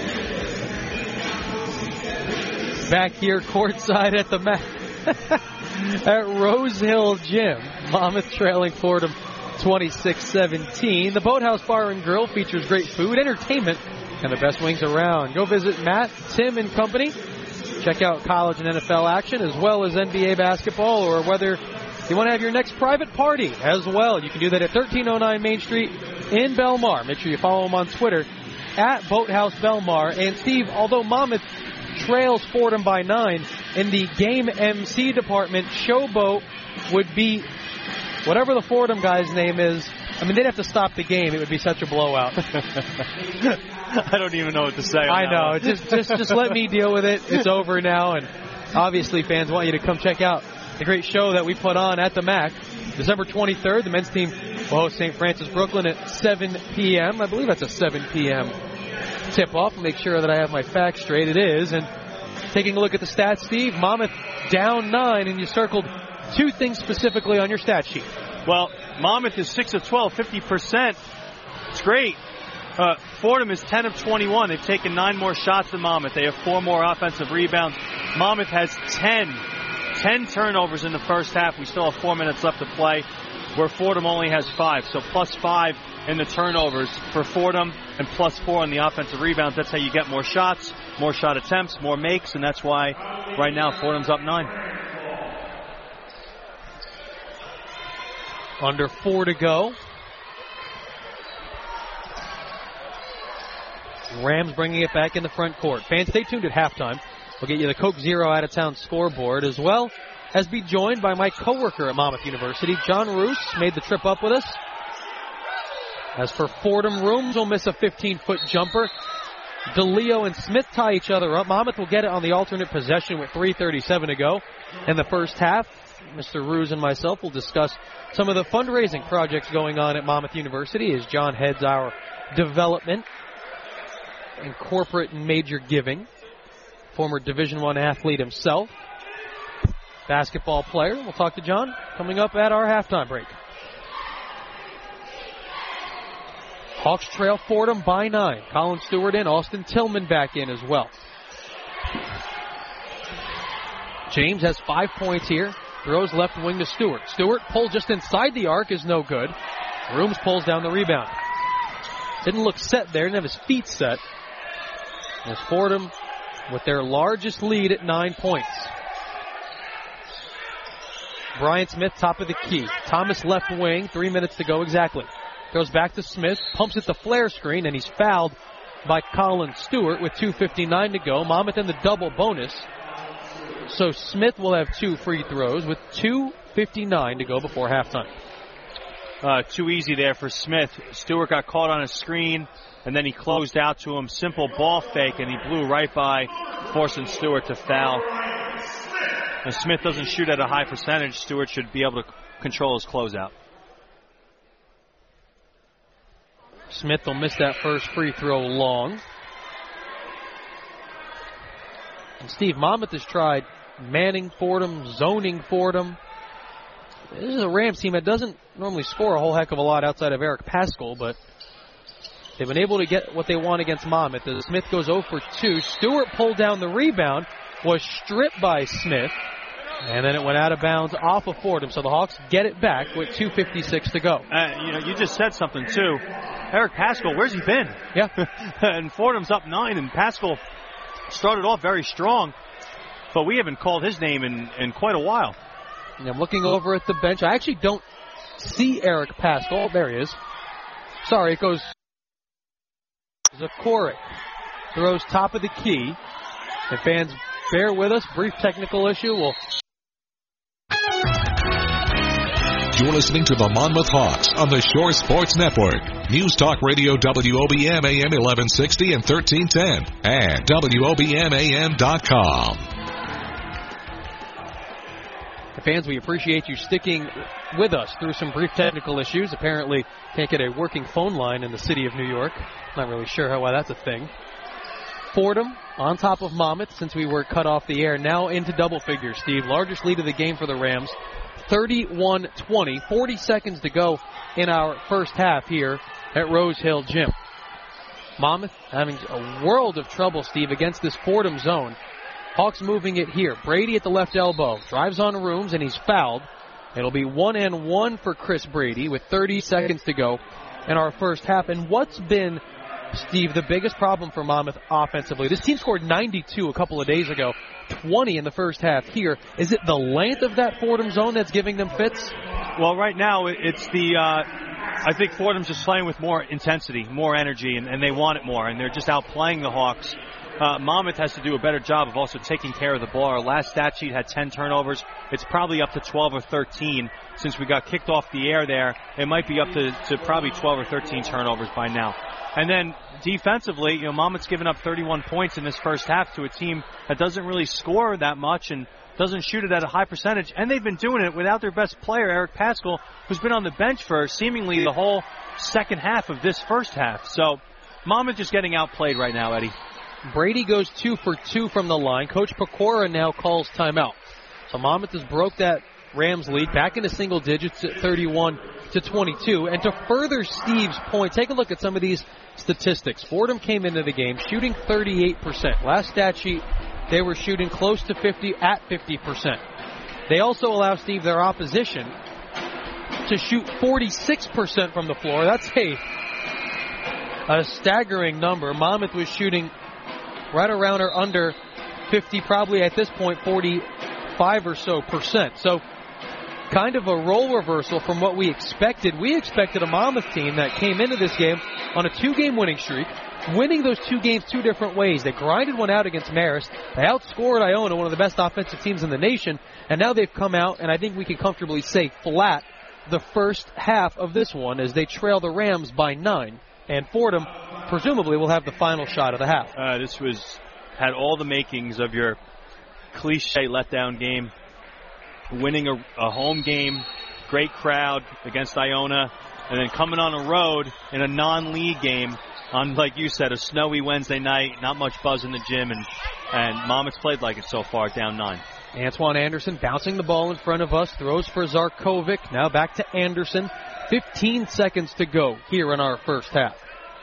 Back here courtside at the at Rose Hill Gym. Monmouth trailing Fordham 26-17. The Boathouse Bar and Grill features great food, entertainment, and the best wings around. Go visit Matt, Tim, and company. Check out college and NFL action as well as NBA basketball, or whether you want to have your next private party as well. You can do that at 1309 Main Street in Belmar. Make sure you follow them on Twitter at Boathouse Belmar. And Steve, although Monmouth trails Fordham by 9, in the game MC department, Showboat would be whatever the Fordham guy's name is, I mean, they'd have to stop the game. It would be such a blowout. I don't even know what to say. I know. Just let me deal with it. It's over now, and obviously fans want you to come check out the great show that we put on at the MAC. December 23rd, the men's team will host St. Francis Brooklyn at 7 p.m. I believe that's a 7 p.m. tip-off. Make sure that I have my facts straight. It is. And taking a look at the stats, Steve, Monmouth down 9, and you circled 2 things specifically on your stat sheet. Well, Monmouth is 6 of 12, 50%. It's great. Fordham is 10 of 21. They've taken 9 more shots than Monmouth. They have 4 more offensive rebounds. Monmouth has 10 turnovers in the first half. We still have 4 minutes left to play, where Fordham only has 5. So plus 5 in the turnovers for Fordham and plus 4 on the offensive rebounds. That's how you get more shots, more shot attempts, more makes, and that's why right now Fordham's up 9. Under 4 to go. Rams bringing it back in the front court. Fans, stay tuned at halftime. We'll get you the Coke Zero out-of-town scoreboard, as well as be joined by my coworker at Monmouth University, John Roos, made the trip up with us. As for Fordham, Rooms will miss a 15-foot jumper. DeLeo and Smith tie each other up. Monmouth will get it on the alternate possession with 3:37 to go in the first half. Mr. Roos and myself will discuss some of the fundraising projects going on at Monmouth University as John heads our development and corporate and major giving. Former Division I athlete himself. Basketball player. We'll talk to John coming up at our halftime break. Hawks trail Fordham by 9. Colin Stewart in, Austin Tillman back in as well. James has 5 points here. Throws left wing to Stewart. Stewart pull just inside the arc is no good. Rooms pulls down the rebound. Didn't look set there, didn't have his feet set. As Fordham with their largest lead at 9 points. Brian Smith, top of the key. Thomas left wing, 3 minutes to go exactly. Goes back to Smith, pumps it the flare screen, and he's fouled by Colin Stewart with 2:59 to go. Monmouth in the double bonus. So Smith will have 2 free throws with 2:59 to go before halftime. Too easy there for Smith. Stewart got caught on a screen, and then he closed out to him. Simple ball fake, and he blew right by, forcing Stewart to foul. If Smith doesn't shoot at a high percentage, Stewart should be able to control his closeout. Smith will miss that first free throw long. And Steve, Monmouth has tried manning Fordham, zoning Fordham. This is a Rams team that doesn't normally score a whole heck of a lot outside of Eric Paschal, but they've been able to get what they want against Monmouth. As Smith goes 0 for 2. Stewart pulled down the rebound, was stripped by Smith, and then it went out of bounds off of Fordham. So the Hawks get it back with 2:56 to go. You just said something, too. Eric Paschal, where's he been? Yeah. And Fordham's up 9, and Paschal started off very strong, but we haven't called his name in quite a while. And I'm looking over at the bench. I actually don't see Eric Paschal. There he is. Sorry, it goes Zakoric. Throws top of the key. And fans, bear with us. Brief technical issue. You're listening to the Monmouth Hawks on the Shore Sports Network. News Talk Radio WOBM AM 1160 and 1310 and WOBMAM.com. Fans, we appreciate you sticking with us through some brief technical issues. Apparently can't get a working phone line in the city of New York. Not really sure why that's a thing. Fordham on top of Monmouth since we were cut off the air. Now into double figures, Steve. Largest lead of the game for the Rams. 31-20. 40 seconds to go in our first half here at Rose Hill Gym. Monmouth having a world of trouble, Steve, against this Fordham zone. Hawks moving it here. Brady at the left elbow. Drives on Rooms, and he's fouled. It'll be 1-and-1 for Chris Brady with 30 seconds to go in our first half. And what's been, Steve, the biggest problem for Monmouth offensively? This team scored 92 a couple of days ago, 20 in the first half here. Is it the length of that Fordham zone that's giving them fits? Well, right now it's the I think Fordham's just playing with more intensity, more energy, and they want it more, and they're just outplaying the Hawks. Monmouth has to do a better job of also taking care of the ball. Our last stat sheet had 10 turnovers. It's probably up to 12 or 13 since we got kicked off the air there. It might be up to probably 12 or 13 turnovers by now. And then defensively, Monmouth's given up 31 points in this first half to a team that doesn't really score that much and doesn't shoot it at a high percentage. And they've been doing it without their best player, Eric Paschal, who's been on the bench for seemingly the whole second half of this first half. So Monmouth just getting outplayed right now, Eddie. Brady goes 2 for 2 from the line. Coach Pecora now calls timeout. So Monmouth has broke that Rams lead back into single digits at 31-22. And to further Steve's point, take a look at some of these statistics. Fordham came into the game shooting 38%. Last stat sheet, they were shooting close to 50%. They also allow Steve, their opposition, to shoot 46% from the floor. That's a staggering number. Monmouth was shooting right around or under 50, probably at this point 45 or so percent. So kind of a role reversal from what we expected. We expected a Monmouth team that came into this game on a 2-game winning streak, winning those 2 games 2 different ways. They grinded one out against Marist. They outscored Iona, one of the best offensive teams in the nation, and now they've come out, and I think we can comfortably say flat the first half of this one as they trail the Rams by 9. And Fordham presumably will have the final shot of the half. This had all the makings of your cliche letdown game. Winning a home game, great crowd against Iona, and then coming on a road in a non-league game on, like you said, a snowy Wednesday night, not much buzz in the gym, and Monmouth's played like it so far, down 9. Antoine Anderson bouncing the ball in front of us, throws for Zarkovic, now back to Anderson. 15 seconds to go here in our first half.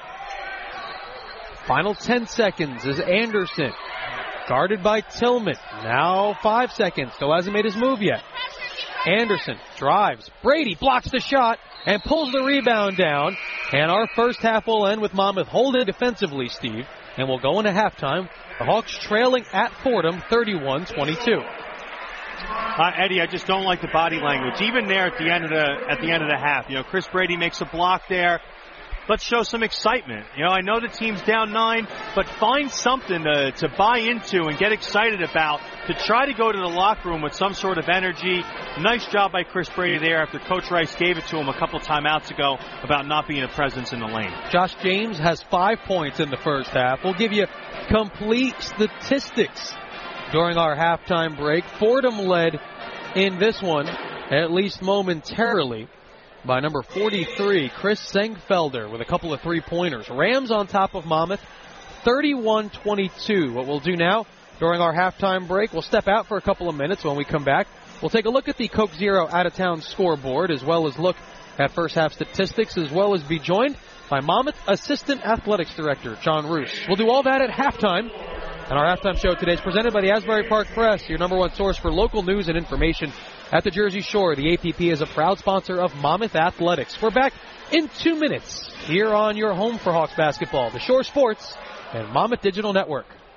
Final 10 seconds is Anderson, guarded by Tillman. Now 5 seconds, still hasn't made his move yet. Anderson drives, Brady blocks the shot and pulls the rebound down. And our first half will end with Monmouth holding defensively, Steve, and we'll go into halftime. The Hawks trailing at Fordham 31-22. Eddie, I just don't like the body language. Even there at the end of the half, Chris Brady makes a block there. Let's show some excitement. I know the team's down 9, but find something to buy into and get excited about to try to go to the locker room with some sort of energy. Nice job by Chris Brady there after Coach Rice gave it to him a couple timeouts ago about not being a presence in the lane. Josh James has 5 points in the first half. We'll give you complete statistics during our halftime break. Fordham led in this one, at least momentarily, by number 43, Chris Sengfelder, with a couple of 3-pointers. Rams on top of Monmouth, 31-22. What we'll do now during our halftime break, we'll step out for a couple of minutes. When we come back, we'll take a look at the Coke Zero out-of-town scoreboard, as well as look at first half statistics, as well as be joined by Monmouth Assistant Athletics Director John Roos. We'll do all that at halftime. And our halftime show today is presented by the Asbury Park Press, your number one source for local news and information at the Jersey Shore. The APP is a proud sponsor of Monmouth Athletics. We're back in 2 minutes here on your home for Hawks basketball, the Shore Sports and Monmouth Digital Network.